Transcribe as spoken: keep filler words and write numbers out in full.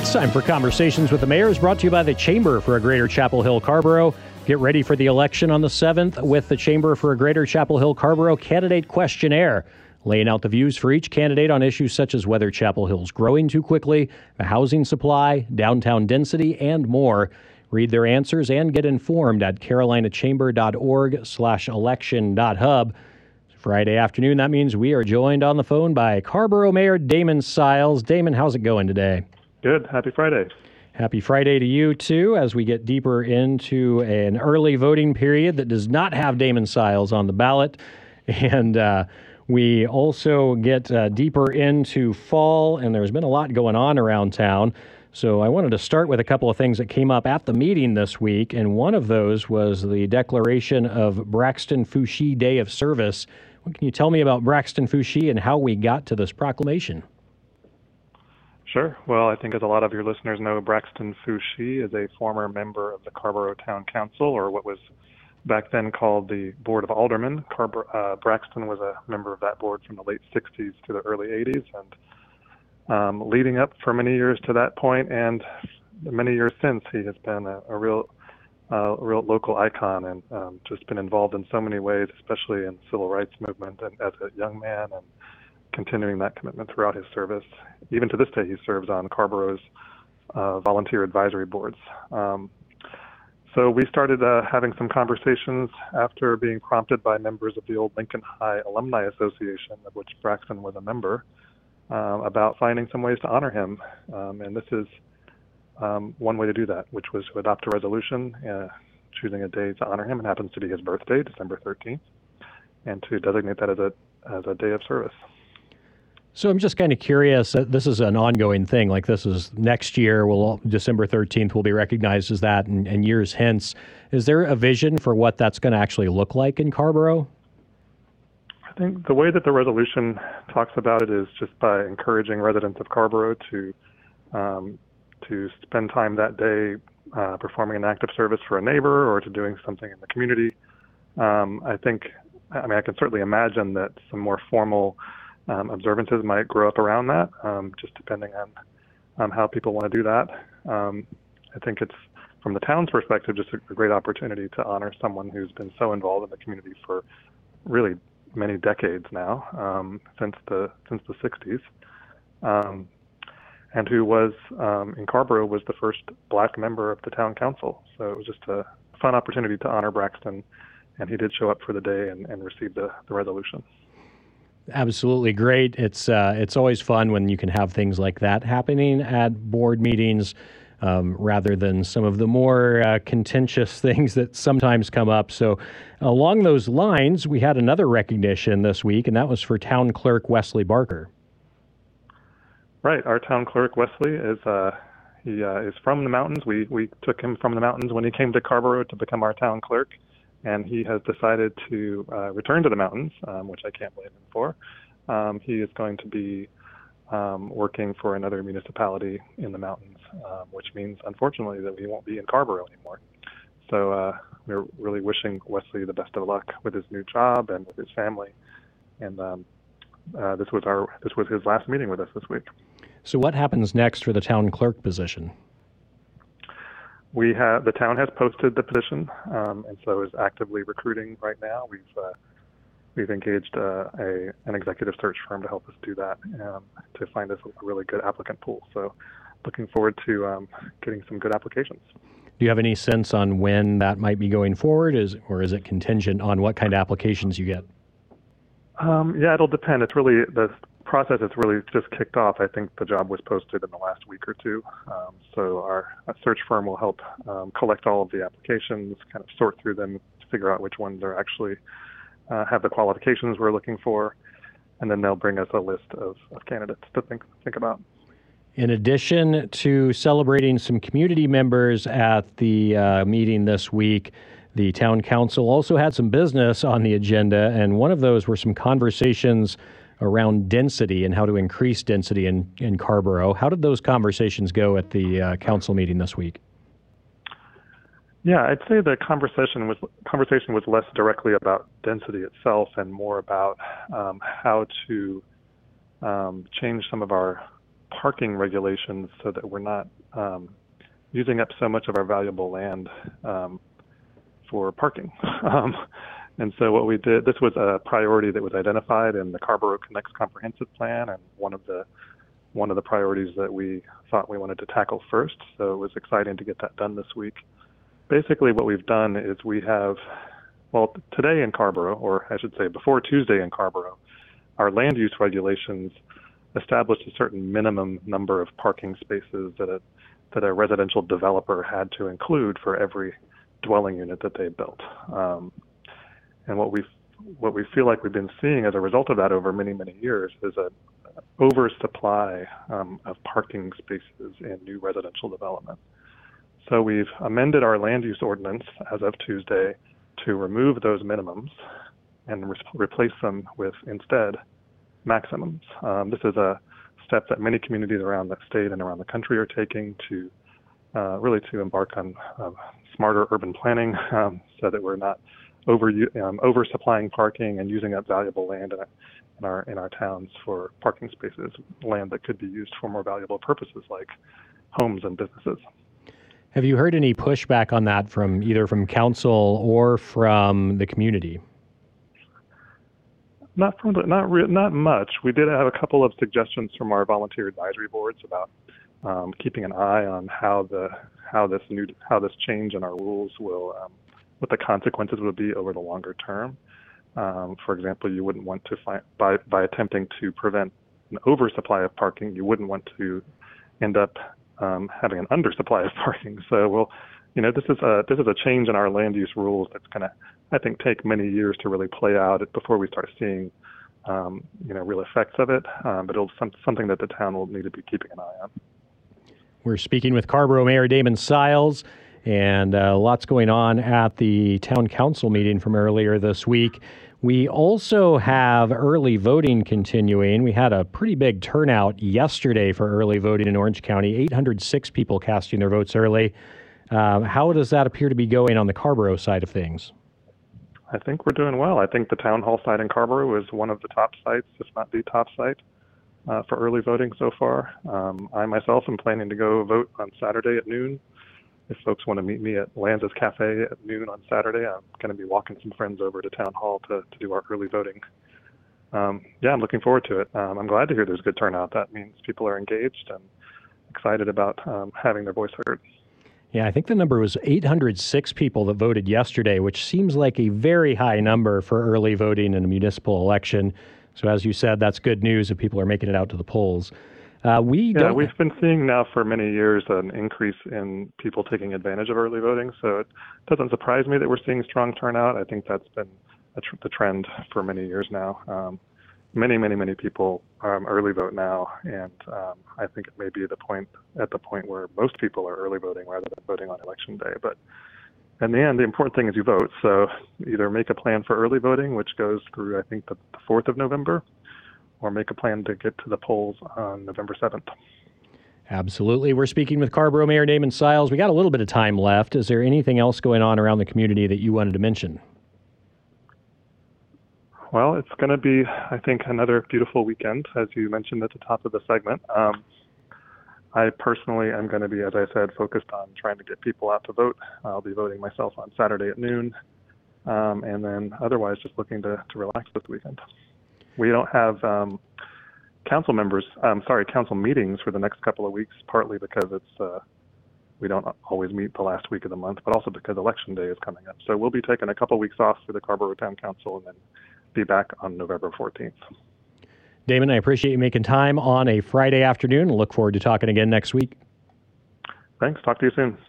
It's time for Conversations with the Mayor, is brought to you by the Chamber for a Greater Chapel Hill Carrboro. Get ready for the election on the seventh with the Chamber for a Greater Chapel Hill Carrboro Candidate Questionnaire, laying out the views for each candidate on issues such as whether Chapel Hill's growing too quickly, the housing supply, downtown density, and more. Read their answers and get informed at carolinachamber.org slash election.hub. Friday afternoon, that means we are joined on the phone by Carrboro Mayor Damon Siles. Damon, how's it going today? Good. Happy Friday. Happy Friday to you, too, as we get deeper into an early voting period that does not have Damon Siles on the ballot. And uh, we also get uh, deeper into fall, and there's been a lot going on around town. So I wanted to start with a couple of things that came up at the meeting this week, and one of those was the declaration of Braxton Foushee Day of Service. What can you tell me about Braxton Foushee and how we got to this proclamation? Sure. Well, I think as a lot of your listeners know, Braxton Foushee is a former member of the Carrboro Town Council, or what was back then called the Board of Aldermen. Carb- uh, Braxton was a member of that board from the late sixties to the early eighties, and um, leading up for many years to that point, and many years since, he has been a, a real uh, real local icon, and um, just been involved in so many ways, especially in the civil rights movement and as a young man, and continuing that commitment throughout his service. Even to this day, he serves on Carrboro's uh, volunteer advisory boards. Um, so we started uh, having some conversations after being prompted by members of the old Lincoln High Alumni Association, of which Braxton was a member, uh, about finding some ways to honor him. Um, and this is um, one way to do that, which was to adopt a resolution uh, choosing a day to honor him. It happens to be his birthday, December thirteenth, and to designate that as a as a day of service. So I'm just kind of curious, uh, this is an ongoing thing, like this is next year, will December thirteenth will be recognized as that, and, and years hence. Is there a vision for what that's going to actually look like in Carrboro? I think the way that the resolution talks about it is just by encouraging residents of Carrboro to um, to spend time that day uh, performing an act of service for a neighbor or to doing something in the community. Um, I think, I mean, I can certainly imagine that some more formal Um, observances might grow up around that, um, just depending on um, how people want to do that. Um, I think it's, from the town's perspective, just a, a great opportunity to honor someone who's been so involved in the community for really many decades now, um, since the since the sixties, um, and who was um, in Carrboro was the first black member of the town council. So it was just a fun opportunity to honor Braxton, and he did show up for the day and, and receive the, the resolution. Absolutely great. It's uh, it's always fun when you can have things like that happening at board meetings, um, rather than some of the more uh, contentious things that sometimes come up. So along those lines, we had another recognition this week, and that was for Town Clerk Wesley Barker. Right. Our Town Clerk, Wesley, is uh, he uh, is from the mountains. We, we took him from the mountains when he came to Carrboro to become our town clerk. And he has decided to uh, return to the mountains, um, which I can't blame him for. Um, he is going to be um, working for another municipality in the mountains, um, which means, unfortunately, that he won't be in Carrboro anymore. So uh, we're really wishing Wesley the best of luck with his new job and with his family. And um, uh, this was our this was his last meeting with us this week. So what happens next for the town clerk position? We have the town has posted the position, um, and so is actively recruiting right now. We've uh, we've engaged uh, a an executive search firm to help us do that, um, to find us a really good applicant pool. So, looking forward to um, getting some good applications. Do you have any sense on when that might be going forward, is or is it contingent on what kind of applications you get? Um, yeah, it'll depend. It's really the process has really just kicked off. I think the job was posted in the last week or two. Um, so our search firm will help um, collect all of the applications, kind of sort through them to figure out which ones are actually uh, have the qualifications we're looking for, and then they'll bring us a list of, of candidates to think think about. In addition to celebrating some community members at the uh, meeting this week, the town council also had some business on the agenda, and one of those were some conversations around density and how to increase density in, in Carrboro. How did those conversations go at the uh, council meeting this week? Yeah, I'd say the conversation was conversation was less directly about density itself and more about um, how to um, change some of our parking regulations so that we're not um, using up so much of our valuable land um, for parking. um, and so what we did, this was a priority that was identified in the Carrboro Connects Comprehensive Plan, and one of the one of the priorities that we thought we wanted to tackle first. So it was exciting to get that done this week. Basically what we've done is we have, well, today in Carrboro, or I should say before Tuesday in Carrboro, our land use regulations established a certain minimum number of parking spaces that a, that a residential developer had to include for every dwelling unit that they built. Um, and what we what we feel like we've been seeing as a result of that over many, many years is a oversupply um, of parking spaces in new residential development. So we've amended our land use ordinance as of Tuesday to remove those minimums and re- replace them with instead maximums. Um, this is a step that many communities around the state and around the country are taking to uh, really to embark on uh, smarter urban planning um, so that we're not over um, oversupplying parking and using up valuable land in, in our in our towns for parking spaces, land that could be used for more valuable purposes like homes and businesses. Have you heard any pushback on that from either from council or from the community? Not from the, not re, not much. We did have a couple of suggestions from our volunteer advisory boards about um, keeping an eye on how the how this new how this change in our rules will um, what the consequences would be over the longer term. Um, for example, you wouldn't want to find by by attempting to prevent an oversupply of parking, you wouldn't want to end up um, having an undersupply of parking. So, well, you know, this is a this is a change in our land use rules that's going to, I think, take many years to really play out before we start seeing, um, you know, real effects of it. Um, but it'll some, something that the town will need to be keeping an eye on. We're speaking with Carrboro Mayor Damon Siles, and uh, lots going on at the town council meeting from earlier this week. We also have early voting continuing. We had a pretty big turnout yesterday for early voting in Orange County, eight hundred six people casting their votes early. Uh, how does that appear to be going on the Carrboro side of things? I think we're doing well. I think the town hall site in Carrboro is one of the top sites, if not the top site, uh, for early voting so far. Um, I myself am planning to go vote on Saturday at noon. If folks want to meet me at Lanza's Cafe at noon on Saturday, I'm going to be walking some friends over to town hall to, to do our early voting. Um, yeah, I'm looking forward to it. Um, I'm glad to hear there's good turnout. That means people are engaged and excited about um, having their voice heard. Yeah, I think the number was eight hundred six people that voted yesterday, which seems like a very high number for early voting in a municipal election. So as you said, that's good news if people are making it out to the polls. Uh, we yeah, don't... we've been seeing now for many years an increase in people taking advantage of early voting. So it doesn't surprise me that we're seeing strong turnout. I think that's been a tr- the trend for many years now. Um, many, many, many people um, early vote now, and um, I think it may be the point at the point where most people are early voting rather than voting on election day. But in the end, the important thing is you vote. So either make a plan for early voting, which goes through, I think, the, the fourth of November, or make a plan to get to the polls on November seventh. Absolutely. We're speaking with Carrboro Mayor Damon Siles. We got a little bit of time left. Is there anything else going on around the community that you wanted to mention? Well, it's going to be, I think, another beautiful weekend, as you mentioned at the top of the segment. Um, I personally am going to be, as I said, focused on trying to get people out to vote. I'll be voting myself on Saturday at noon, um, and then otherwise just looking to, to relax this weekend. We don't have um, council members, um, sorry, council meetings for the next couple of weeks, partly because it's uh, we don't always meet the last week of the month, but also because election day is coming up. So we'll be taking a couple of weeks off for the Carrboro Town Council and then be back on November fourteenth. Damon, I appreciate you making time on a Friday afternoon. Look forward to talking again next week. Thanks. Talk to you soon.